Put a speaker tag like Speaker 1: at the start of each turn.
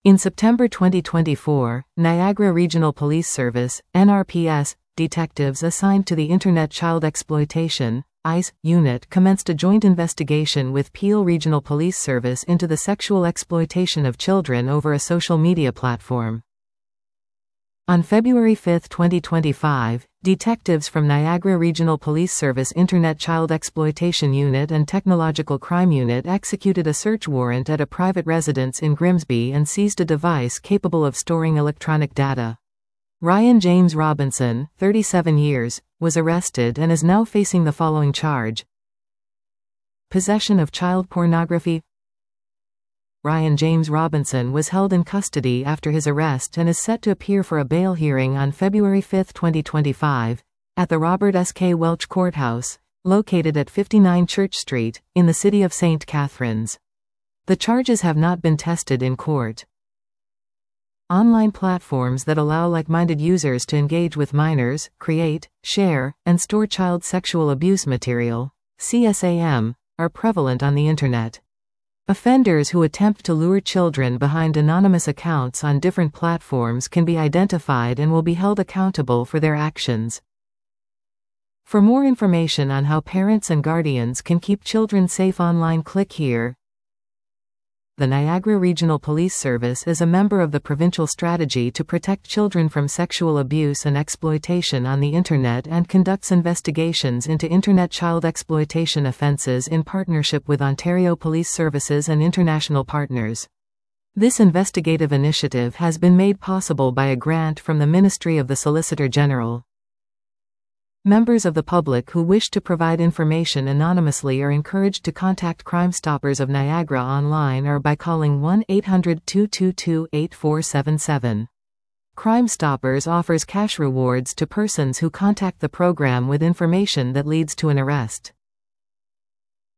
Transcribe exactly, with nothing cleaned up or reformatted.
Speaker 1: In September twenty twenty-four, Niagara Regional Police Service, N R P S, detectives assigned to the Internet Child Exploitation (I C E) unit commenced a joint investigation with Peel Regional Police Service into the sexual exploitation of children over a social media platform. On February fifth twenty twenty-five, detectives from Niagara Regional Police Service Internet Child Exploitation Unit and Technological Crime Unit executed a search warrant at a private residence in Grimsby and seized a device capable of storing electronic data. Ryan James Robinson, thirty-seven years, was arrested and is now facing the following charge: possession of child pornography. Ryan James Robinson was held in custody after his arrest and is set to appear for a bail hearing on February fifth twenty twenty-five, at the Robert S. K. Welch Courthouse, located at fifty-nine Church Street, in the city of Saint Catharines. The charges have not been tested in court. Online platforms that allow like-minded users to engage with minors, create, share, and store child sexual abuse material, C S A M, are prevalent on the Internet. Offenders who attempt to lure children behind anonymous accounts on different platforms can be identified and will be held accountable for their actions. For more information on how parents and guardians can keep children safe online, click here. The Niagara Regional Police Service is a member of the Provincial Strategy to Protect Children from Sexual Abuse and Exploitation on the Internet and conducts investigations into Internet child exploitation offences in partnership with Ontario Police Services and international partners. This investigative initiative has been made possible by a grant from the Ministry of the Solicitor General. Members of the public who wish to provide information anonymously are encouraged to contact Crime Stoppers of Niagara online or by calling one eight hundred, two two two, eight four seven seven. Crime Stoppers offers cash rewards to persons who contact the program with information that leads to an arrest.